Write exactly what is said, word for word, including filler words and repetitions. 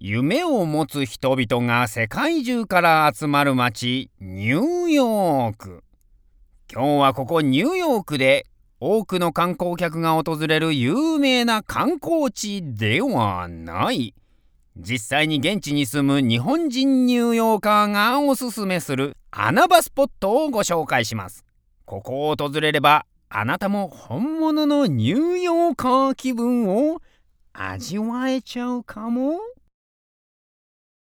夢を持つ人々が世界中から集まる街、ニューヨーク。今日はここニューヨークで多くの観光客が訪れる有名な観光地ではない。実際に現地に住む日本人ニューヨーカーがおすすめする穴場スポットをご紹介します。ここを訪れればあなたも本物のニューヨーカー気分を味わえちゃうかも。